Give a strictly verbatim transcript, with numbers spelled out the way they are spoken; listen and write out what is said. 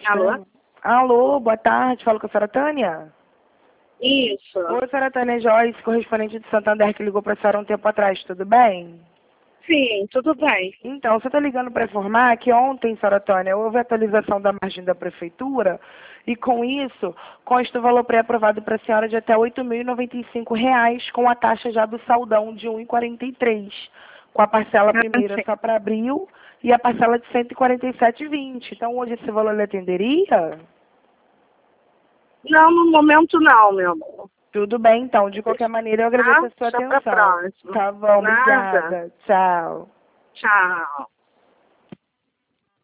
Alô? Alô, boa tarde. Falo com a senhora Tânia? Isso. Oi, senhora Tânia Joyce, correspondente de Santander, que ligou para a senhora um tempo atrás, tudo bem? Sim, tudo bem. Então, você está ligando para informar que ontem, senhora Tânia, houve atualização da margem da prefeitura e, com isso, consta o valor pré-aprovado para a senhora de até oito mil e noventa e cinco reais, com a taxa já do saldão de um real e quarenta e três centavos, com a parcela Ah, primeira sim. só para abril e a parcela de cento e quarenta e sete reais e vinte centavos. Então, hoje esse valor lhe atenderia? Não, no momento não, meu amor. Tudo bem, então. De qualquer maneira, eu agradeço Tá? a sua Só pra atenção. próxima. Tá bom, Nada. obrigada. Tchau. Tchau.